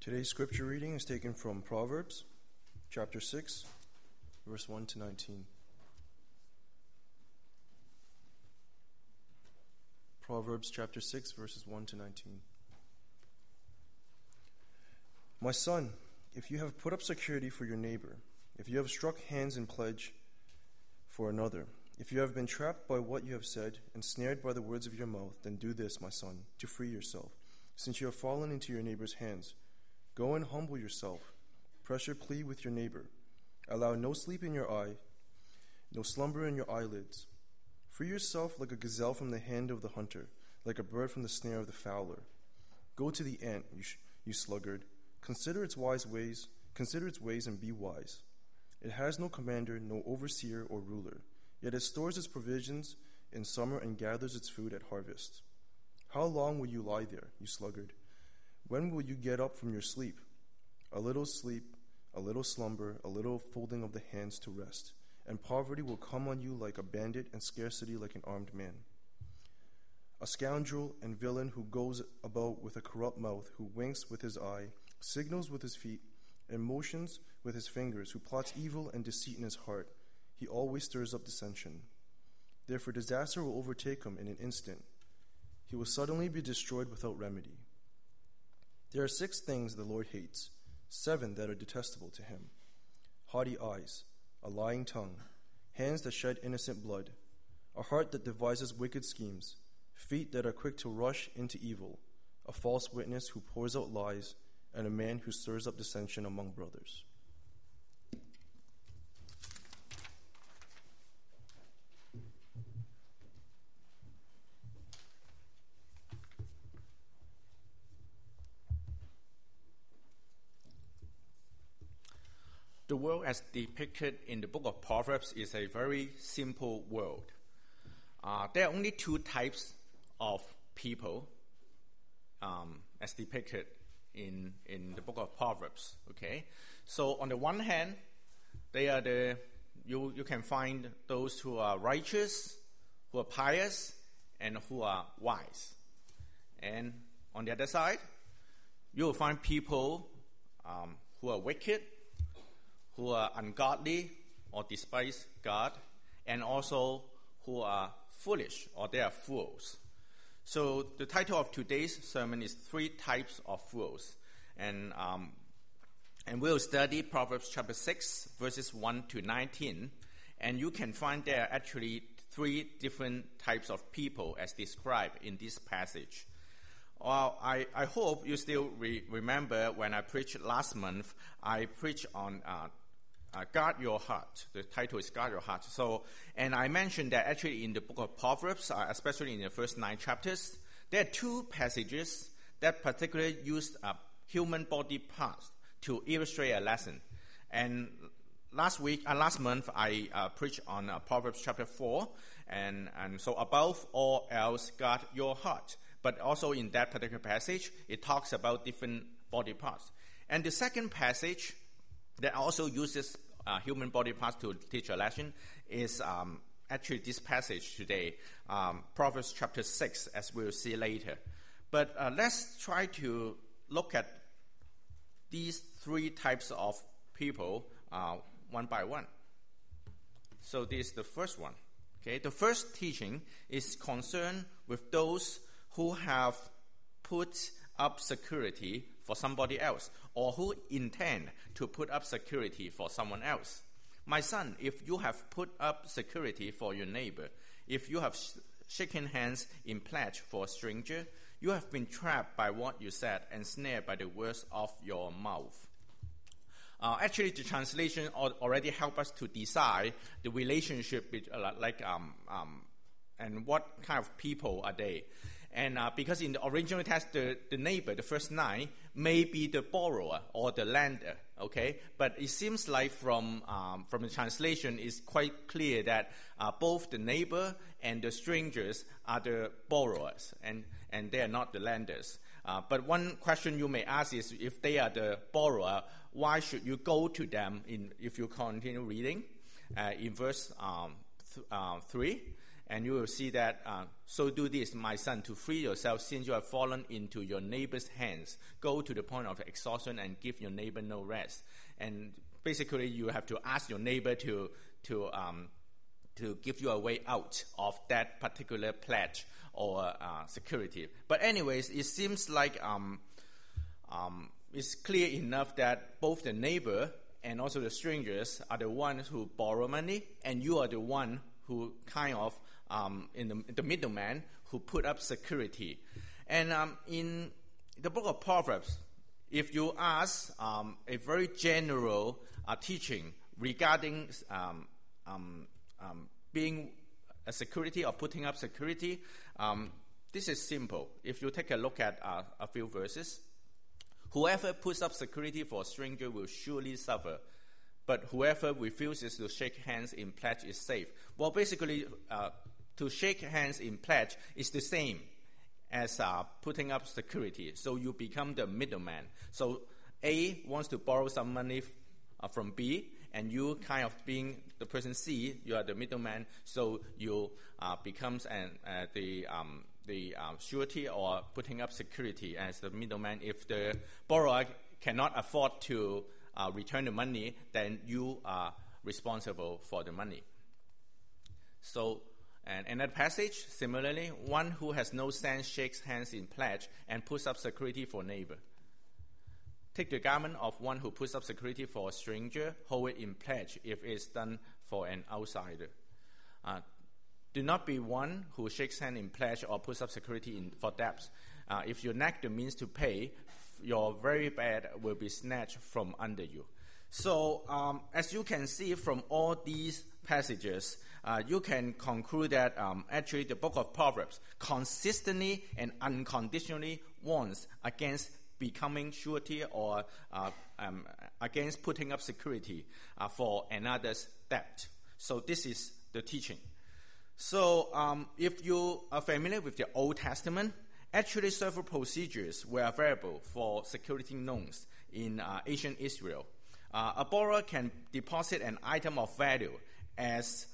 Today's scripture reading is taken from Proverbs chapter 6, verse 1 to 19. Proverbs chapter 6, verses 1 to 19. My son, if you have put up security for your neighbor, if you have struck hands in pledge for another, if you have been trapped by what you have said and snared by the words of your mouth, then do this, my son, to free yourself, since you have fallen into your neighbor's hands. Go and humble yourself. Press your plea with your neighbor. Allow no sleep in your eye, no slumber in your eyelids. Free yourself like a gazelle from the hand of the hunter, like a bird from the snare of the fowler. Go to the ant, you sluggard. Consider its ways and be wise. It has no commander, no overseer or ruler, yet it stores its provisions in summer and gathers its food at harvest. How long will you lie there, you sluggard? When will you get up from your sleep? A little sleep, a little slumber, a little folding of the hands to rest, and poverty will come on you like a bandit and scarcity like an armed man. A scoundrel and villain who goes about with a corrupt mouth, who winks with his eye, signals with his feet, and motions with his fingers, who plots evil and deceit in his heart. He always stirs up dissension. Therefore disaster will overtake him in an instant. He will suddenly be destroyed without remedy. There are 6 things the Lord hates, 7 that are detestable to him: haughty eyes, a lying tongue, hands that shed innocent blood, a heart that devises wicked schemes, feet that are quick to rush into evil, a false witness who pours out lies, and a man who stirs up dissension among brothers. The world as depicted in the book of Proverbs is a very simple world. There are only 2 types of people as depicted in the book of Proverbs. Okay, so on the one hand, they are you can find those who are righteous, who are pious, and who are wise. And on the other side, you will find people who are wicked, who are ungodly or despise God, and also who are foolish or they are fools. So the title of today's sermon is 3 types of fools. And we'll study Proverbs chapter 6, verses 1 to 19. And you can find there actually 3 different types of people as described in this passage. Well, I hope you still remember when I preached last month, I preached on Guard Your Heart. The title is Guard Your Heart. And I mentioned that actually in the book of Proverbs, especially in the first 9 chapters, there are 2 passages that particularly use human body parts to illustrate a lesson. And last month, I preached on Proverbs chapter 4, and so above all else, guard your heart. But also in that particular passage, it talks about different body parts. And the second passage that also uses human body parts to teach a lesson is actually this passage today, Proverbs chapter 6, as we'll see later. But let's try to look at these 3 types of people one by one. So this is the first one. Okay, the first teaching is concerned with those who have put up security for somebody else, or who intend to put up security for someone else. My son, if you have put up security for your neighbor, if you have shaken hands in pledge for a stranger, you have been trapped by what you said and snared by the words of your mouth. Actually, the translation already help us to decide the relationship and what kind of people are they. And because in the original text, the neighbor, the first 9, may be the borrower or the lender, okay? But it seems like from the translation, it's quite clear that both the neighbor and the strangers are the borrowers, and they are not the lenders. But one question you may ask is, if they are the borrower, why should you go to them if you continue reading in verse 3? And you will see that, so do this, my son, to free yourself, since you have fallen into your neighbor's hands. Go to the point of exhaustion and give your neighbor no rest. And basically, you have to ask your neighbor to give you a way out of that particular pledge or security. But anyways, it seems like it's clear enough that both the neighbor and also the strangers are the ones who borrow money, and you are the one who kind of in the middleman who put up security. And in the book of Proverbs, if you ask a very general teaching regarding being a security or putting up security, this is simple. If you take a look at a few verses, whoever puts up security for a stranger will surely suffer, but whoever refuses to shake hands in pledge is safe. Well, basically, to shake hands in pledge is the same as putting up security. So you become the middleman. So A wants to borrow some money from B, and you kind of being the person C, you are the middleman. So you becomes the surety or putting up security as the middleman. If the borrower cannot afford to return the money, then you are responsible for the money. So, and another passage, similarly, one who has no sense shakes hands in pledge and puts up security for neighbor. Take the garment of one who puts up security for a stranger, hold it in pledge if it is done for an outsider. Do not be one who shakes hands in pledge or puts up security for debts. If you lack the means to pay, your very bad will be snatched from under you. So, as you can see from all these passages, you can conclude that actually the book of Proverbs consistently and unconditionally warns against becoming surety or against putting up security for another's debt. So this is the teaching. So if you are familiar with the Old Testament, actually several procedures were available for security loans in ancient Israel. A borrower can deposit an item of value as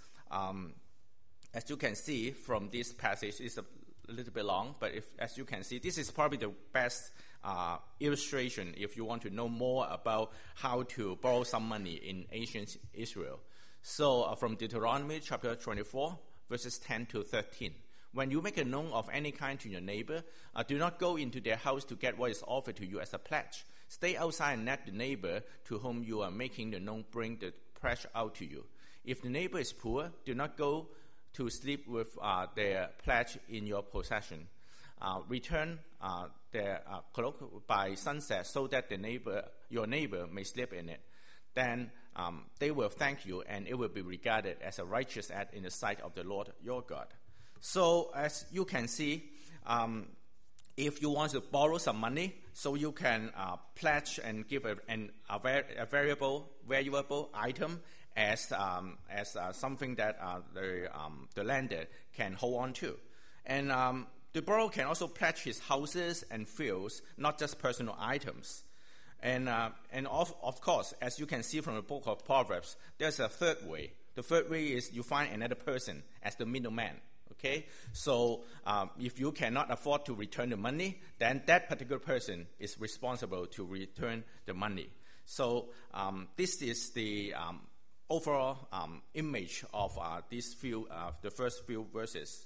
you can see from this passage. It's a little bit long, but as you can see, this is probably the best illustration if you want to know more about how to borrow some money in ancient Israel. So from Deuteronomy chapter 24, verses 10 to 13. When you make a loan of any kind to your neighbor, do not go into their house to get what is offered to you as a pledge. Stay outside and let the neighbor to whom you are making the loan bring the pledge out to you. If the neighbor is poor, do not go to sleep with their pledge in your possession. Return their cloak by sunset so that your neighbor may sleep in it. Then they will thank you, and it will be regarded as a righteous act in the sight of the Lord your God. So as you can see, if you want to borrow some money, so you can pledge and give a valuable item as something that the lender can hold on to. And the borrower can also pledge his houses and fields, not just personal items. And of course, as you can see from the book of Proverbs, there's a third way. The third way is you find another person as the middleman. Okay, so if you cannot afford to return the money, then that particular person is responsible to return the money. So this is the overall image of the first few verses.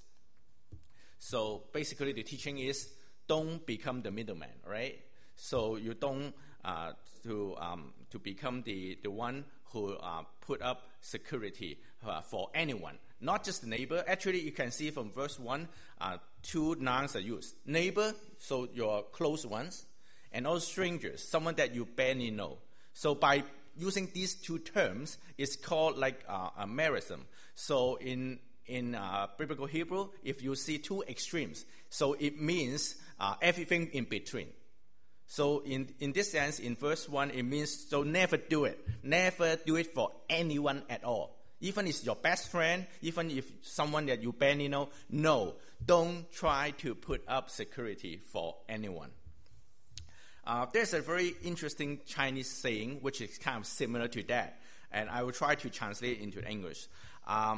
So basically, the teaching is don't become the middleman, right? So you don't to become the one who put up security for anyone. Not just the neighbor. Actually, you can see from verse 1, two nouns are used. Neighbor, so your close ones, and also strangers, someone that you barely know. So by using these two terms, it's called like a merism. So in biblical Hebrew, if you see two extremes, so it means everything in between. So in this sense, in verse 1, it means so never do it. Never do it for anyone at all. Even if it's your best friend, even if someone that you barely know, no, don't try to put up security for anyone. There's a very interesting Chinese saying which is kind of similar to that, and I will try to translate it into English.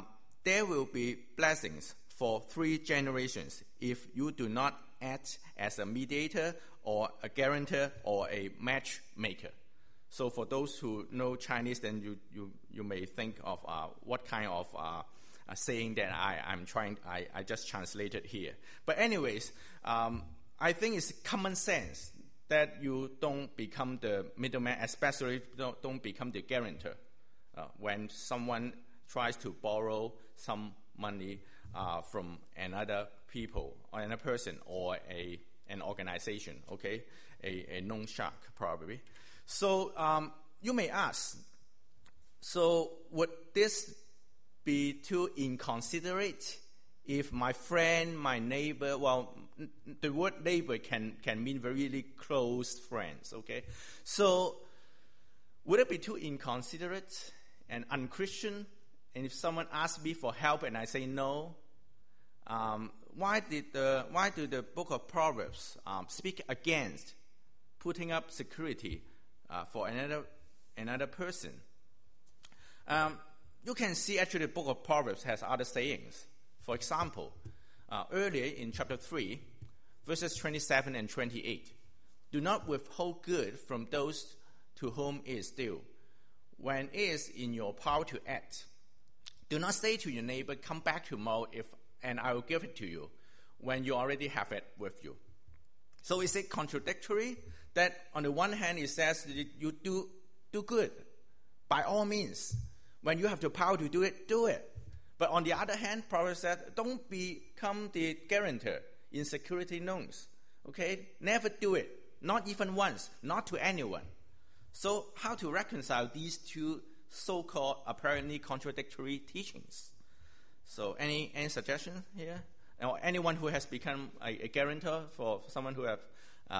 there will be blessings for 3 generations if you do not act as a mediator or a guarantor or a matchmaker. So for those who know Chinese, then you may think of what kind of saying that I just translated here. But anyways, I think it's common sense that you don't become the middleman, especially don't become the guarantor when someone tries to borrow some money from another people or another person or an organization, okay, a loan shark probably. So you may ask, so would this be too inconsiderate if my friend, my neighbor, well, the word neighbor can mean really close friends, okay? So would it be too inconsiderate and unchristian? And if someone asks me for help and I say no, why do the book of Proverbs speak against putting up security for another person? You can see actually the book of Proverbs has other sayings. For example, earlier in chapter 3, verses 27 and 28, do not withhold good from those to whom it is due, when it is in your power to act. Do not say to your neighbor, come back tomorrow and I will give it to you, when you already have it with you. So is it contradictory that on the one hand it says that you do good, by all means. When you have the power to do it, do it. But on the other hand, Proverbs said, don't become the guarantor in security loans. Okay? Never do it. Not even once. Not to anyone. So how to reconcile these two so-called apparently contradictory teachings? So any suggestion here? Or anyone who has become a guarantor for someone who have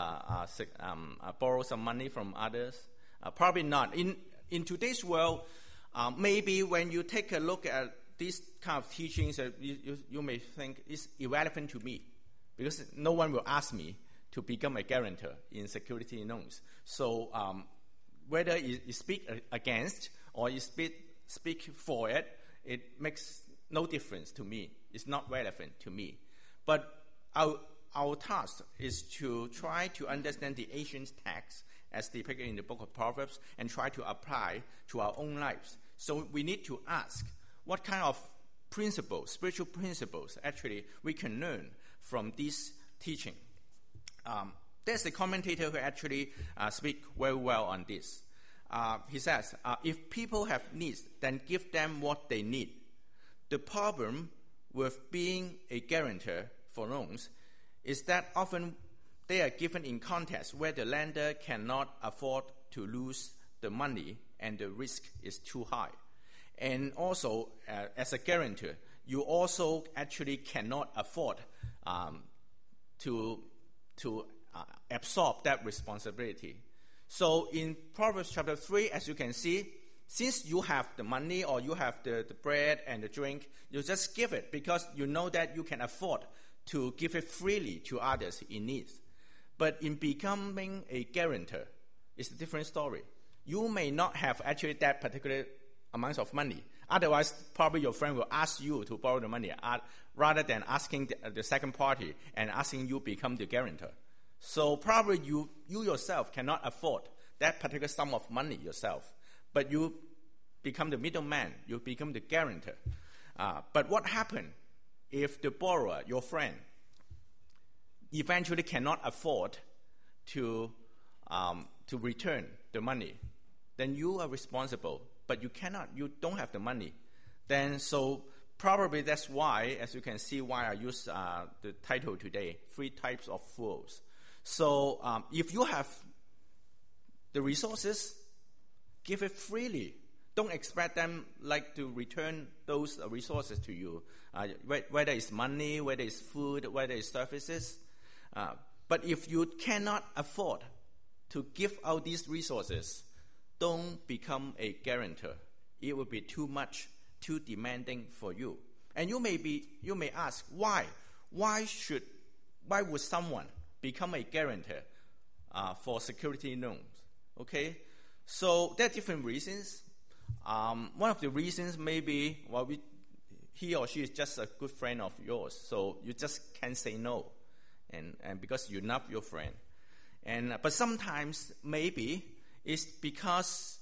borrowed some money from others? Probably not. In today's world, maybe when you take a look at these kind of teachings, you may think it's irrelevant to me because no one will ask me to become a guarantor in security loans. So whether you speak against or you speak for it, it makes no difference to me. It's not relevant to me. But our task is to try to understand the ancient text as depicted in the book of Proverbs and try to apply to our own lives. So we need to ask what kind of principles, spiritual principles, actually we can learn from this teaching. There's a commentator who actually speaks very well on this. He says, if people have needs, then give them what they need. The problem with being a guarantor for loans is that often they are given in context where the lender cannot afford to lose the money and the risk is too high. And also, as a guarantor, you also actually cannot afford to absorb that responsibility. So in Proverbs chapter 3, as you can see, since you have the money or you have the bread and the drink, you just give it because you know that you can afford to give it freely to others in need. But in becoming a guarantor, it's a different story. You may not have actually that particular amount of money. Otherwise, probably your friend will ask you to borrow the money rather than asking the second party and asking you become the guarantor. So probably you yourself cannot afford that particular sum of money yourself. But you become the middleman. You become the guarantor. But what happens if the borrower, your friend, eventually cannot afford to return the money? Then you are responsible. But you don't have the money. Then so probably that's why, as you can see, why I use the title today, 3 Types of Fools. So if you have the resources, give it freely. Don't expect them to return those resources to you, whether it's money, whether it's food, whether it's services. But if you cannot afford to give out these resources, don't become a guarantor. It will be too much, too demanding for you. And you may ask, why? Why would someone become a guarantor for security loans? Okay, so there are different reasons. One of the reasons may be, he or she is just a good friend of yours, so you just can't say no, and because you love your friend. But sometimes maybe it's because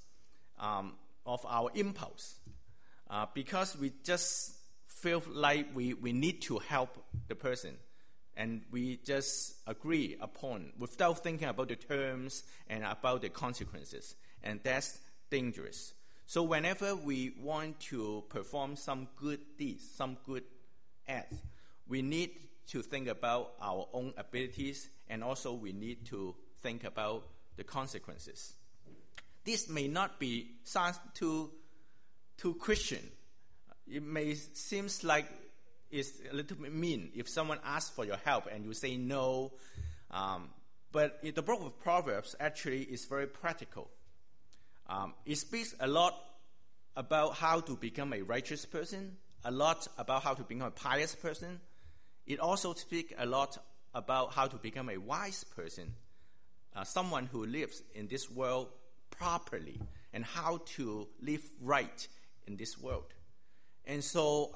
of our impulse, because we just feel like we need to help the person, and we just agree upon without thinking about the terms and about the consequences, and that's dangerous. So whenever we want to perform some good deeds, some good acts, we need to think about our own abilities, and also we need to think about the consequences. This may not sound too Christian. It may seem like it's a little bit mean if someone asks for your help and you say no. But in the book of Proverbs actually is very practical. It speaks a lot about how to become a righteous person, a lot about how to become a pious person. It also speaks a lot about how to become a wise person, someone who lives in this world properly, and how to live right in this world. And so,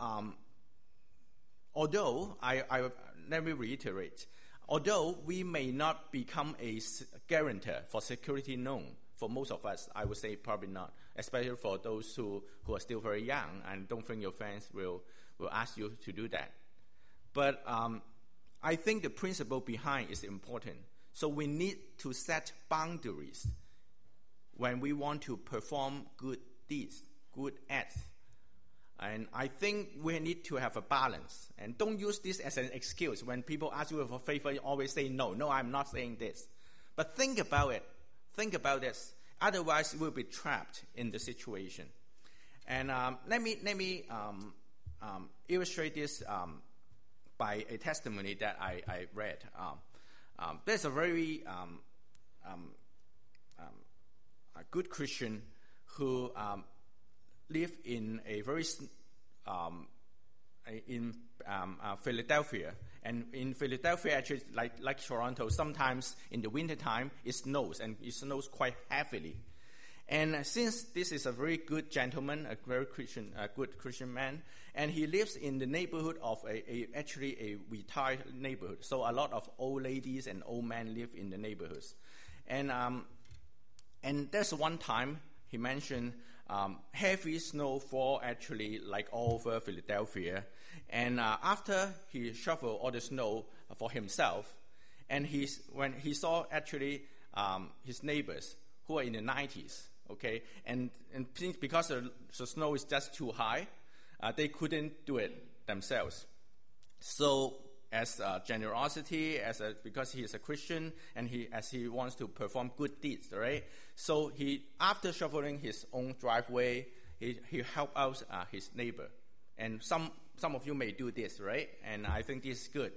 although, let me reiterate, although we may not become a guarantor for security loan, for most of us, I would say probably not, especially for those who are still very young and don't think your friends will ask you to do that. But I think the principle behind is important. So we need to set boundaries when we want to perform good deeds, good acts. And I think we need to have a balance. And don't use this as an excuse. When people ask you for a favor, you always say, no, I'm not saying this. But think about it. Think about this. Otherwise, you will be trapped in the situation. And let me illustrate this by a testimony that I read. There's a very a good Christian who lived in a very in Philadelphia, and in Philadelphia, actually, like Toronto, sometimes in the wintertime it snows, and it snows quite heavily. And since this is a very good gentleman, a very good Christian man, and he lives in the neighborhood of actually a retired neighborhood, so a lot of old ladies and old men live in the neighborhoods. And there's one time he mentioned heavy snowfall actually like all over Philadelphia. And after he shoveled all the snow for himself, and when he saw actually his neighbors who are in the 90s, okay, and because the snow is just too high, they couldn't do it themselves. So as generosity, because he is a Christian, and as he wants to perform good deeds, right? So after shoveling his own driveway, he helped out his neighbor. And some of you may do this, right? And I think this is good.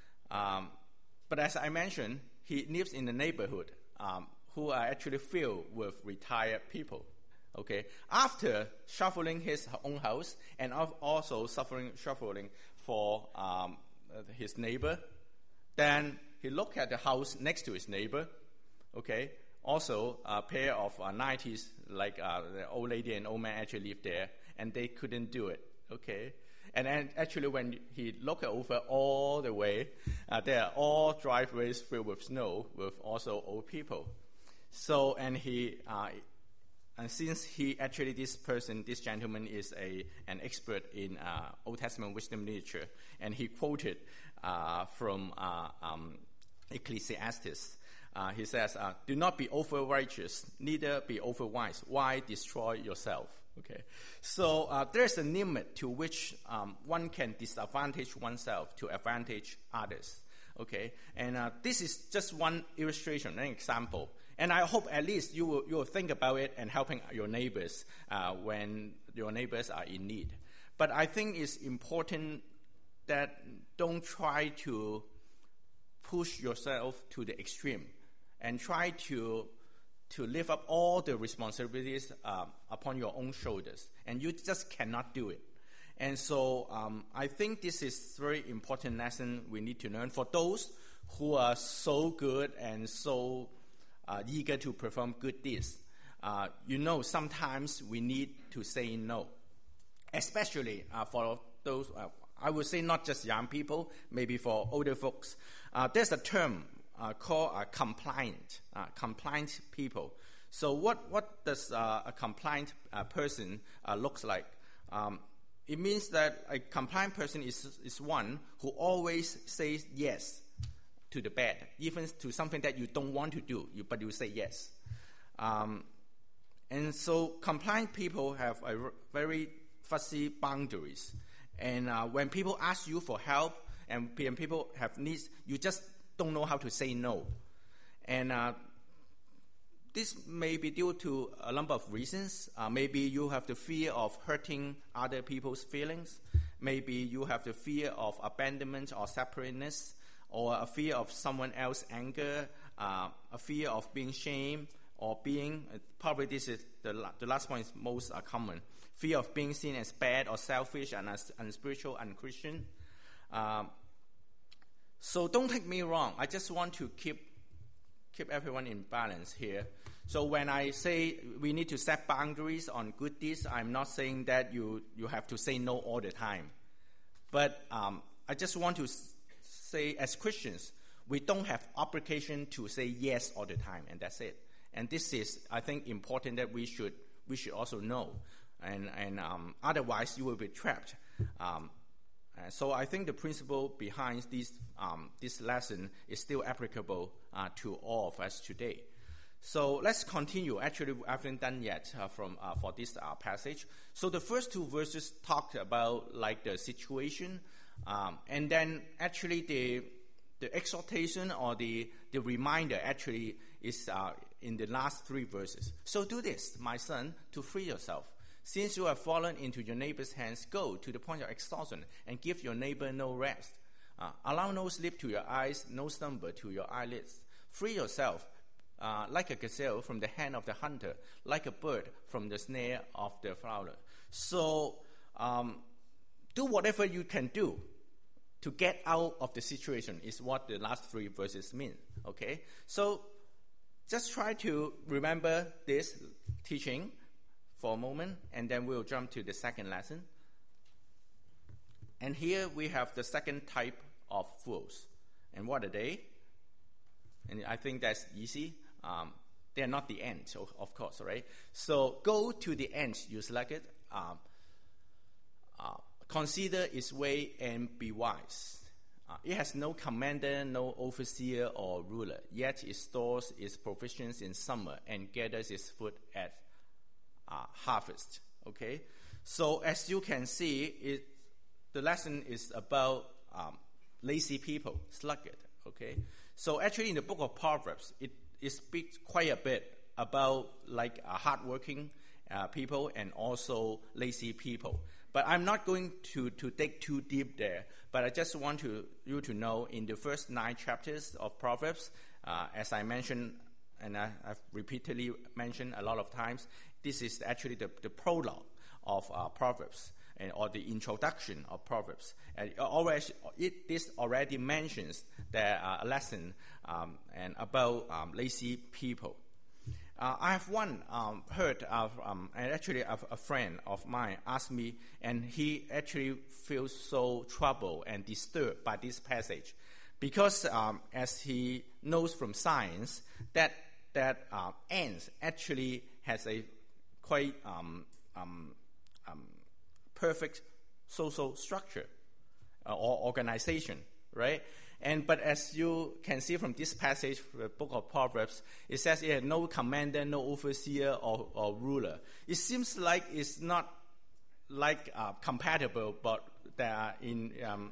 But as I mentioned, he lives in the neighborhood who are actually filled with retired people. Okay, after shoveling his own house and also shoveling for his neighbor, then he looked at the house next to his neighbor. Okay, also a pair of 90s, like the old lady and old man actually lived there, and they couldn't do it. Okay, and then actually when he looked over all the way, there are all driveways filled with snow with also old people. So and since this gentleman is an expert in Old Testament wisdom literature, and he quoted from Ecclesiastes. He says, "Do not be over righteous, neither be over wise. Why destroy yourself?" Okay, so there's a limit to which one can disadvantage oneself to advantage others. Okay, and this is just one illustration, an example. And I hope at least you will think about it and helping your neighbors when your neighbors are in need. But I think it's important that don't try to push yourself to the extreme and try to lift up all the responsibilities upon your own shoulders. And you just cannot do it. And so I think this is a very important lesson we need to learn for those who are so good and so eager to perform good deeds. Sometimes we need to say no, especially for those, I would say not just young people, maybe for older folks, there's a term called compliant people. So what does a compliant person looks like? It means that a compliant person is one who always says yes to the bad, even to something that you don't want to do, but you say yes. And so compliant people have a very fuzzy boundaries. And when people ask you for help and when people have needs, you just don't know how to say no. And this may be due to a number of reasons. Maybe you have the fear of hurting other people's feelings. Maybe you have the fear of abandonment or separateness, or a fear of someone else's anger, a fear of being shamed, or being, probably this is the last point is most common, fear of being seen as bad or selfish and as unspiritual, unchristian. So don't take me wrong. I just want to keep everyone in balance here. So when I say we need to set boundaries on good deeds, I'm not saying that you have to say no all the time. But I just want to say, as Christians, we don't have obligation to say yes all the time, and that's it. And this is, I think, important that we should also know. And otherwise you will be trapped. So I think the principle behind this lesson is still applicable to all of us today. So let's continue. Actually, I haven't done yet for this passage. So the first two verses talked about like the situation, and then actually the exhortation or the reminder actually is in the last three verses. So do this, my son, to free yourself. Since you have fallen into your neighbor's hands, go to the point of exhaustion and give your neighbor no rest. Allow no sleep to your eyes, no slumber to your eyelids. Free yourself like a gazelle from the hand of the hunter, like a bird from the snare of the fowler. So do whatever you can do to get out of the situation is what the last three verses mean. Okay? So just try to remember this teaching for a moment, and then we'll jump to the second lesson. And here we have the second type of fools. And what are they? And I think that's easy. They're not the end, of course, right? So go to the end, you select it. Consider its way and be wise. It has no commander, no overseer or ruler, yet it stores its provisions in summer and gathers its food at harvest. Okay, so as you can see, the lesson is about lazy people, sluggard. Okay, so actually in the book of Proverbs, it speaks quite a bit about like hardworking people and also lazy people. But I'm not going to dig too deep there. But I just want you to know in the first 9 chapters of Proverbs, as I mentioned, and I've repeatedly mentioned a lot of times, this is actually the prologue of Proverbs, or the introduction of Proverbs. And this already mentions the lesson and about lazy people. I have heard of, and actually a friend of mine asked me, and he actually feels so troubled and disturbed by this passage, because as he knows from science that ants actually has a quite perfect social structure or organization, right? But as you can see from this passage, the book of Proverbs, it says it had no commander, no overseer or ruler. It seems like it's not like compatible, but they are in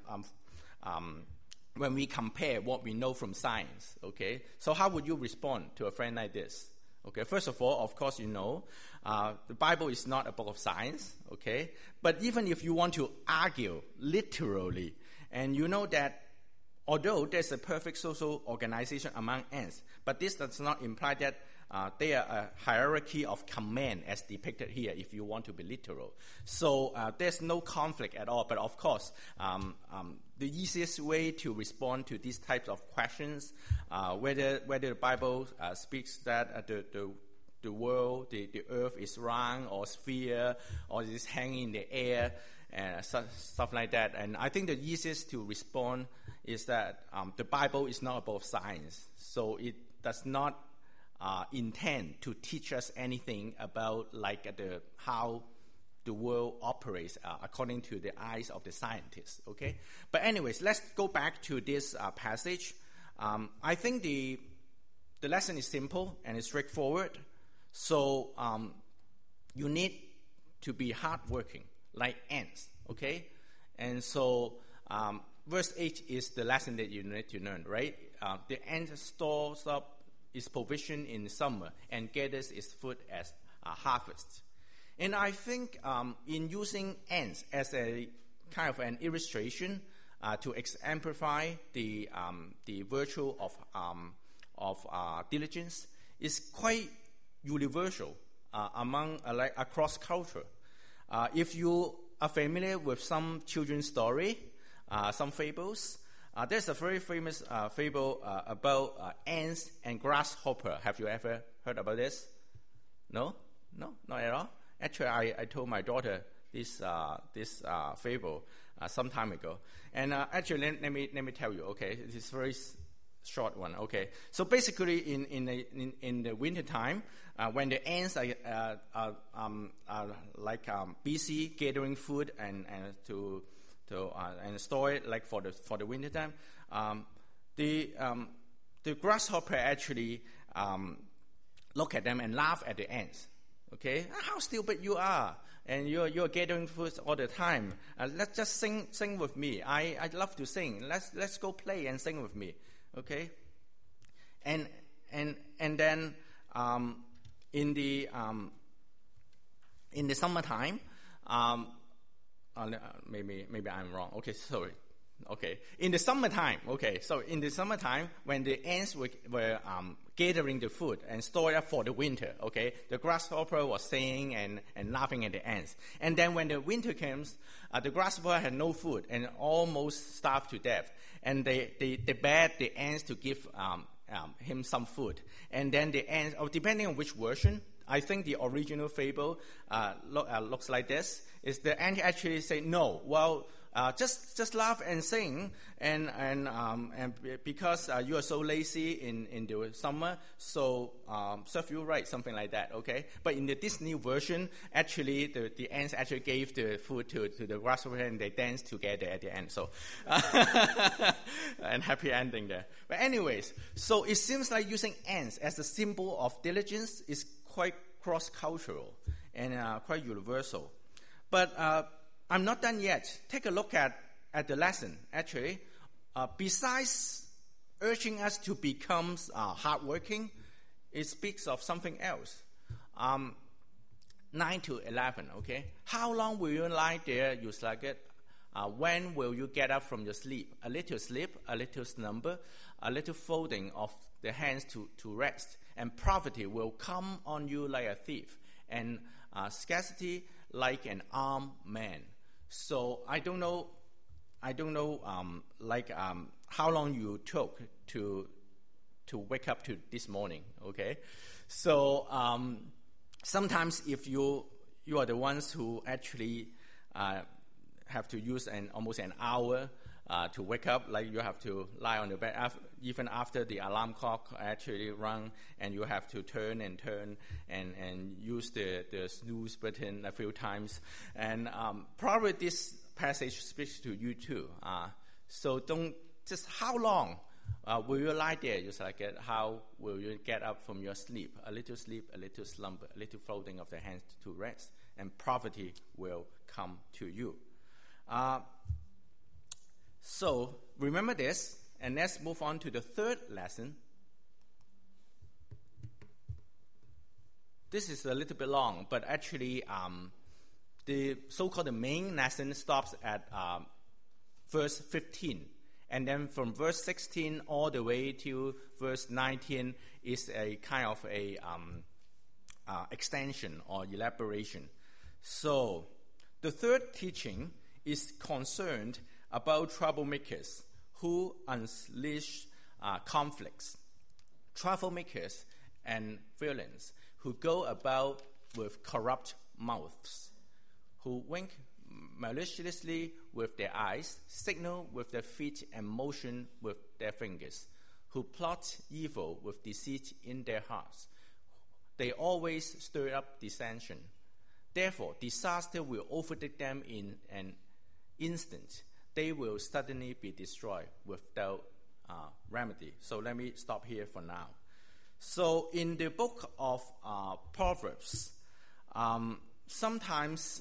when we compare what we know from science. Okay, so how would you respond to a friend like this? Okay, first of all, of course, you know, the Bible is not a book of science. Okay, but even if you want to argue literally, and you know that although there's a perfect social organization among ants, but this does not imply that they are a hierarchy of command as depicted here, if you want to be literal. So there's no conflict at all. But of course, the easiest way to respond to these types of questions, whether the Bible speaks that the world, the earth is round or sphere, or is hanging in the air, and stuff like that. And I think the easiest to respond is that the Bible is not about science, so it does not intend to teach us anything about how the world operates according to the eyes of the scientists. Okay, but anyways, let's go back to this passage. I think the lesson is simple and it's straightforward. So you need to be hardworking, like ants. Okay, and so verse 8 is the lesson that you need to learn, right? The ant stores up its provision in summer and gathers its food as harvest. And I think in using ants as a kind of an illustration to exemplify the virtue of diligence is quite universal across culture. If you are familiar with some children's story, some fables, there's a very famous fable about ants and grasshopper. Have you ever heard about this? No, not at all. Actually, I told my daughter this fable some time ago, and actually let me tell you. Okay, it's a very short one. Okay, so basically in the winter time, when the ants are busy gathering food and store it like for the winter time, the grasshopper actually look at them and laugh at the ants. Okay, how stupid you are, and you're gathering food all the time. Let's just sing with me. I love to sing. Let's go play and sing with me. Okay, and then in the summertime, maybe I'm wrong. Okay, sorry. Okay, in the summertime. Okay, so in the summertime when the ants were gathering the food and store it up for the winter. Okay, the grasshopper was singing and laughing at the ants. And then when the winter comes, the grasshopper had no food and almost starved to death. And they begged the ants to give him some food. And then the ants, depending on which version, I think the original fable looks like this. Is the ant actually say no? Well, just laugh and sing, and because you are so lazy in the summer, so serve you right, something like that. Okay, but in the Disney version, actually the ants actually gave the food to the grasshopper and they danced together at the end. So and happy ending there. But anyways, so it seems like using ants as a symbol of diligence is quite cross-cultural and quite universal. But I'm not done yet. Take a look at the lesson. Actually, besides urging us to become hardworking, it speaks of something else. 9 to 11, okay? How long will you lie there, you sluggard? When will you get up from your sleep? A little sleep, a little slumber, a little folding of the hands to rest, and poverty will come on you like a thief, and scarcity like an armed man. So I don't know, how long you took to wake up to this morning. Okay, so sometimes if you are the ones who actually have to use almost an hour to wake up, like you have to lie on the bed even after the alarm clock actually rung, and you have to turn and use the snooze button a few times. And probably this passage speaks to you too. So don't just how long will you lie there? Just like it, how will you get up from your sleep? A little sleep, a little slumber, a little folding of the hands to rest, and poverty will come to you. So remember this, and let's move on to the third lesson. This is a little bit long, but actually the so-called the main lesson stops at verse 15. And then from verse 16 all the way to verse 19 is a kind of a extension or elaboration. So the third teaching is concerned about troublemakers who unleash conflicts, troublemakers and villains who go about with corrupt mouths, who wink maliciously with their eyes, signal with their feet, and motion with their fingers, who plot evil with deceit in their hearts. They always stir up dissension. Therefore, disaster will overtake them in an instant. They will suddenly be destroyed without remedy. So let me stop here for now. So in the book of Proverbs, sometimes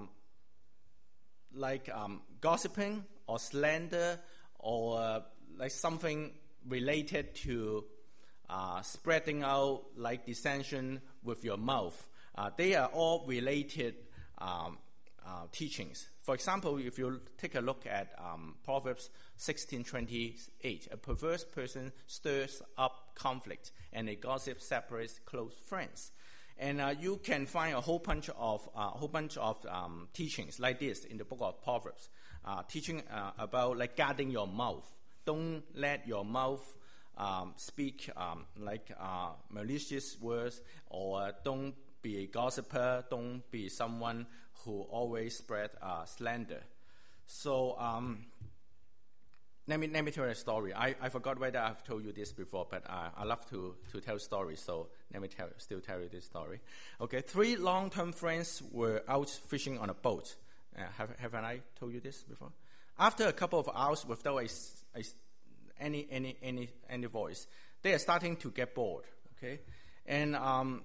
gossiping or slander or like something related to spreading out like dissension with your mouth, they are all related teachings. For example, if you take a look at Proverbs 16:28, a perverse person stirs up conflict, and a gossip separates close friends. And you can find a whole bunch of teachings like this in the book of Proverbs, teaching about like guarding your mouth. Don't let your mouth speak malicious words, or don't be a gossiper. Don't be someone who always spread slander. So let me tell you a story. I forgot whether I've told you this before, but I love to tell stories, so let me still tell you this story. Okay, 3 long-term friends were out fishing on a boat. Haven't I told you this before? After a couple of hours without any voice, they are starting to get bored. Okay, and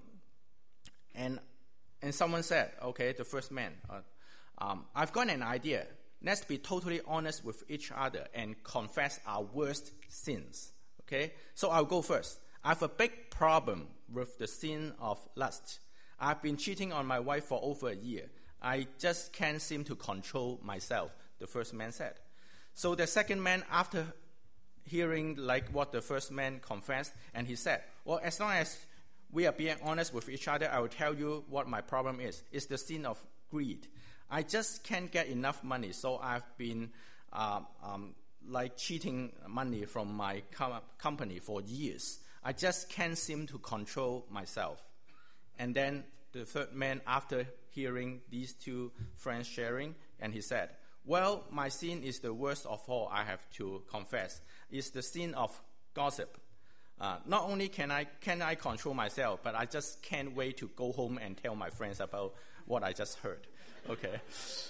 someone said, okay, the first man, I've got an idea. Let's be totally honest with each other and confess our worst sins. Okay? So I'll go first. I have a big problem with the sin of lust. I've been cheating on my wife for over a year. I just can't seem to control myself, the first man said. So the second man, after hearing like what the first man confessed, and he said, well, as long as we are being honest with each other, I will tell you what my problem is. It's the sin of greed. I just can't get enough money, so I've been cheating money from my company for years. I just can't seem to control myself. And then the third man, after hearing these 2 friends sharing, and he said, well, my sin is the worst of all I have to confess. It's the sin of gossip. Not only can I control myself, but I just can't wait to go home and tell my friends about what I just heard. Okay.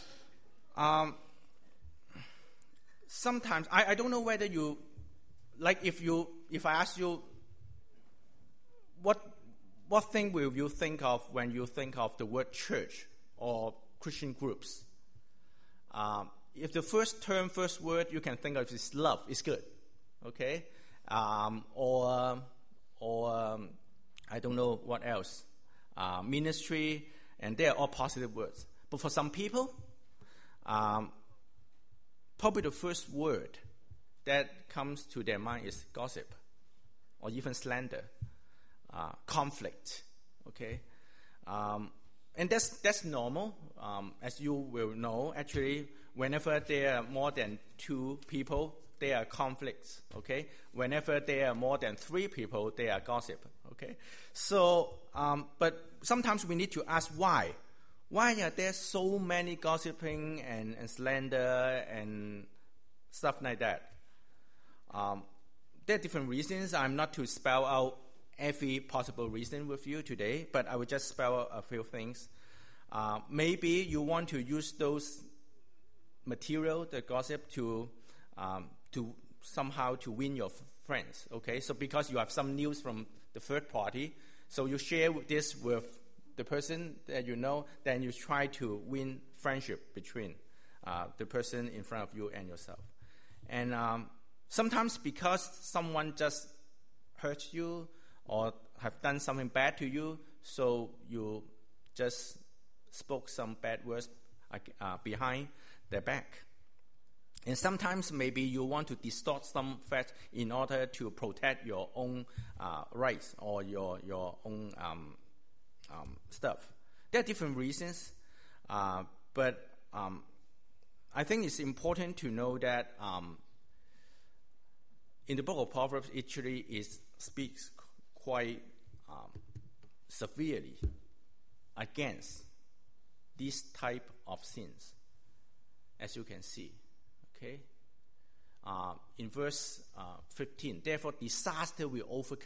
Sometimes I don't know whether you like if I ask you what thing will you think of when you think of the word church or Christian groups? If the first word you can think of is love, it's good. Okay. Or I don't know what else. Ministry, and they are all positive words. But for some people, probably the first word that comes to their mind is gossip, or even slander, conflict. Okay, and that's normal. As you will know, actually, whenever there are more than 2 people, there are conflicts. Okay, whenever there are more than 3 people, there are gossip. Okay, so but sometimes we need to ask why. Why are there so many gossiping and slander and stuff like that? There are different reasons. I'm not to spell out every possible reason with you today, but I will just spell out a few things. Maybe you want to use those material, the gossip, to somehow to win your friends. Okay, so because you have some news from the third party, so you share this with the person that you know, then you try to win friendship between the person in front of you and yourself. And sometimes because someone just hurt you or have done something bad to you, so you just spoke some bad words behind their back. And sometimes maybe you want to distort some facts in order to protect your own rights or your own stuff. There are different reasons, but I think it's important to know that in the book of Proverbs, it actually speaks quite severely against this type of sins. as you can see. Okay? In verse 15, therefore disaster will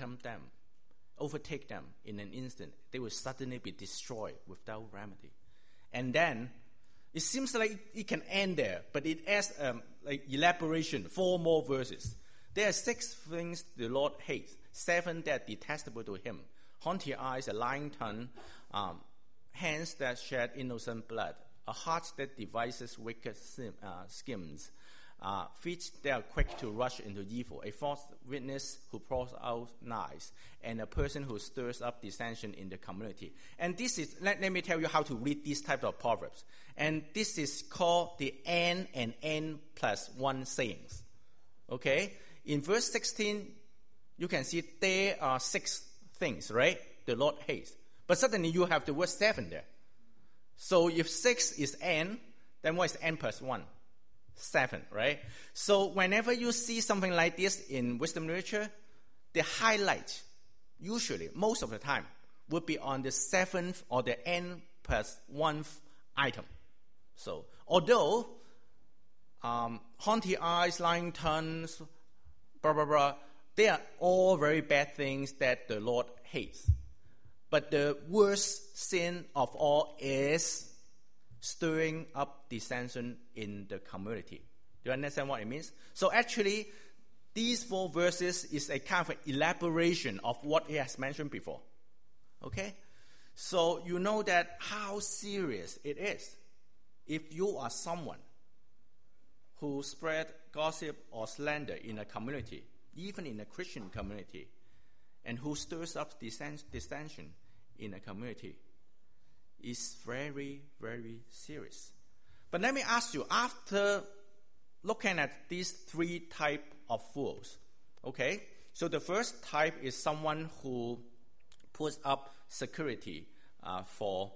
overtake them in an instant. They will suddenly be destroyed without remedy. And then, it seems like it can end there, but it adds elaboration, 4 more verses. There are 6 things the Lord hates, 7 that are detestable to him: haughty eyes, a lying tongue, hands that shed innocent blood, a heart that devises wicked schemes, feet that are quick to rush into evil, a false witness who pours out lies, and a person who stirs up dissension in the community. And this is, let me tell you how to read these type of proverbs. And this is called the N and N plus 1 sayings. Okay? In verse 16, you can see there are 6 things, right? The Lord hates. But suddenly you have the word 7 there. So if 6 is N, then what is N plus 1? 7, right? So whenever you see something like this in wisdom literature, the highlight, usually, most of the time, would be on the 7th or the N plus 1th item. So, although haughty eyes, lying tongues, blah, blah, blah, they are all very bad things that the Lord hates. But the worst sin of all is stirring up dissension in the community. Do you understand what it means? So actually, these 4 verses is a kind of elaboration of what he has mentioned before. Okay? So you know that how serious it is if you are someone who spread gossip or slander in a community, even in a Christian community, and who stirs up dissension in a community. Is very, very serious. But let me ask you, after looking at these 3 types of fools, okay, so the first type is someone who puts up security for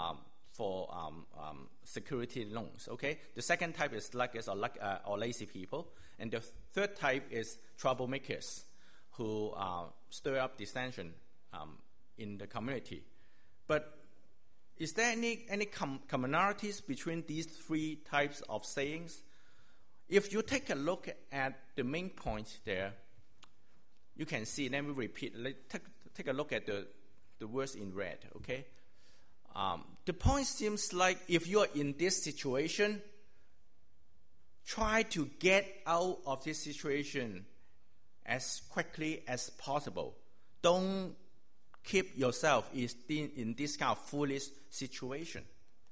security loans, okay? The second type is sluggards or lazy people. And the third type is troublemakers who stir up dissension in the community. But is there any commonalities between these 3 types of sayings? If you take a look at the main point there, you can see, let me repeat, take a look at the words in red, okay? The point seems like if you are in this situation, try to get out of this situation as quickly as possible. Don't keep yourself in this kind of foolish situation.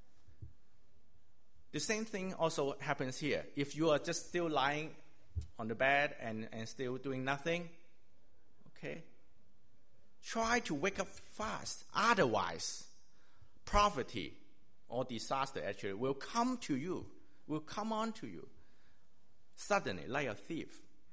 The same thing also happens here. If you are just still lying on the bed and still doing nothing, okay, try to wake up fast. Otherwise, poverty or disaster actually will come to you, will come on to you suddenly like a thief.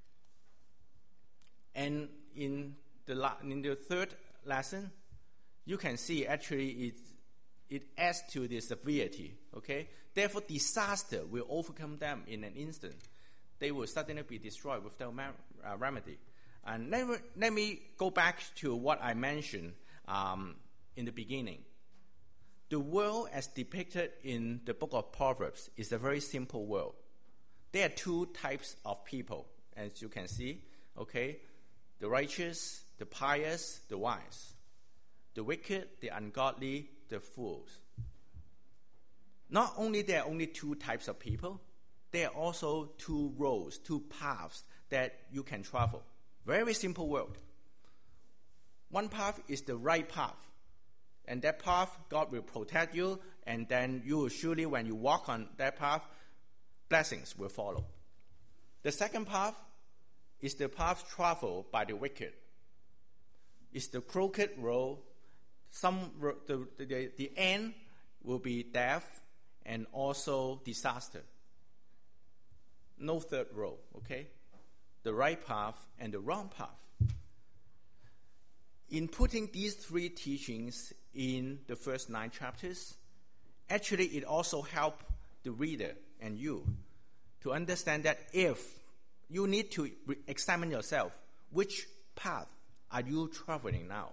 And in the third lesson, you can see actually it adds to the severity, okay? Therefore, disaster will overcome them in an instant. They will suddenly be destroyed without remedy. And let me go back to what I mentioned in the beginning. The world as depicted in the book of Proverbs is a very simple world. There are 2 types of people, as you can see, okay? The righteous, the pious, the wise. The wicked, the ungodly, the fools. Not only there are only 2 types of people, there are also 2 roads, 2 paths that you can travel. Very simple world. One path is the right path. And that path, God will protect you, and then you will surely, when you walk on that path, blessings will follow. The second path is the path traveled by the wicked. It's the crooked road. The end will be death and also disaster. No third road, okay? The right path and the wrong path. In putting these 3 teachings in the first 9 chapters, actually it also helps the reader and you to understand that if you need to examine yourself, which path are you traveling now?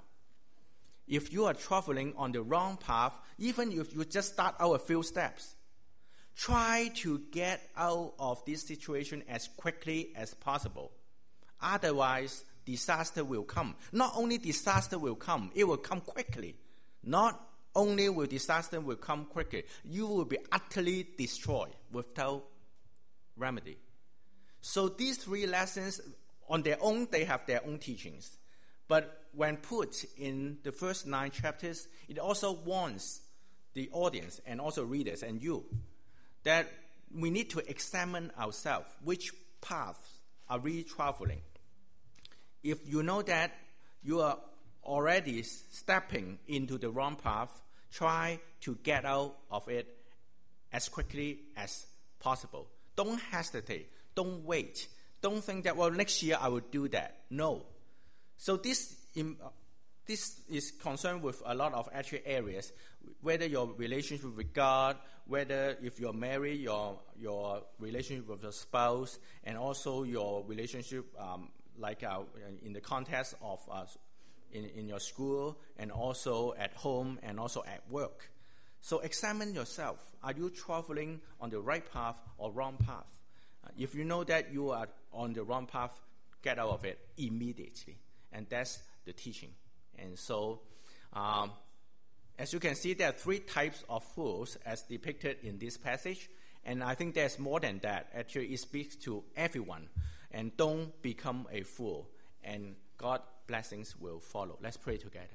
If you are traveling on the wrong path, even if you just start out a few steps, Try to get out of this situation as quickly as possible. Otherwise, disaster will come. Not only disaster will come, it will come quickly. Not only will disaster will come quickly, you will be utterly destroyed without remedy. So these three lessons, on their own, they have their own teachings. But when put in the first 9 chapters, it also warns the audience and also readers and you that we need to examine ourselves. Which paths are we traveling? If you know that you are already stepping into the wrong path, try to get out of it as quickly as possible. Don't hesitate. Don't wait. Don't think that, well, next year I will do that. No. So this is concerned with a lot of actual areas, whether your relationship with God, whether if you're married, your relationship with your spouse, and also your relationship in the context of in your school, and also at home, and also at work. So examine yourself. Are you traveling on the right path or wrong path? If you know that you are on the wrong path, get out of it immediately. And that's the teaching. And so, as you can see, there are 3 types of fools as depicted in this passage. And I think there's more than that. Actually, it speaks to everyone. And don't become a fool. And God's blessings will follow. Let's pray together.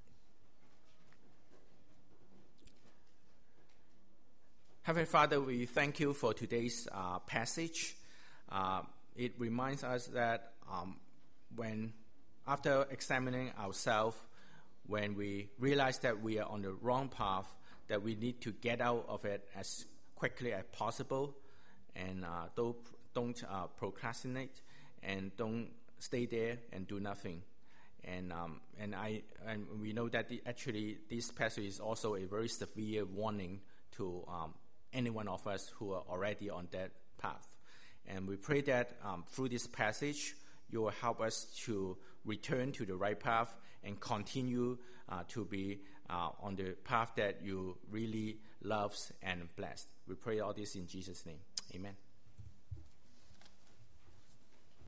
Heavenly Father, we thank you for today's passage. It reminds us that after examining ourselves, when we realize that we are on the wrong path, that we need to get out of it as quickly as possible, and don't procrastinate, and don't stay there and do nothing. And we know that actually this passage is also a very severe warning to any one of us who are already on that path. And we pray that through this passage, you will help us to return to the right path and continue to be on the path that you really loves and blessed. We pray all this in Jesus' name. Amen.